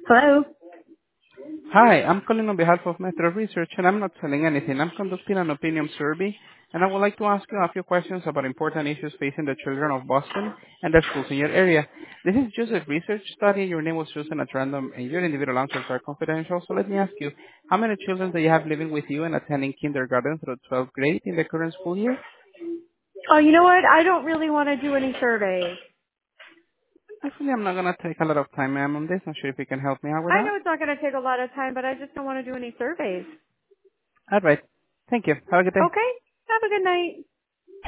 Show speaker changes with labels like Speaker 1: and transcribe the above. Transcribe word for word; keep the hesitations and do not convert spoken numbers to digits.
Speaker 1: Hello.
Speaker 2: Hi, I'm calling on behalf of Metro Research, and I'm not selling anything. I'm conducting an opinion survey, and I would like to ask you a few questions about important issues facing the children of Boston and the schools in your area. This is just a research study. Your name was chosen at random, and your individual answers are confidential. So let me ask you, how many children do you have living with you and attending kindergarten through twelfth grade in the current school year?
Speaker 1: Oh, you know what? I don't really want to do any surveys.
Speaker 2: Actually, I'm not going to take a lot of time, ma'am, on this. Not sure if you can help me out with
Speaker 1: I know
Speaker 2: that.
Speaker 1: it's not going to take a lot of time, but I just don't want to do any surveys.
Speaker 2: All right. Thank you. Have a good day.
Speaker 1: Okay. Have a good night.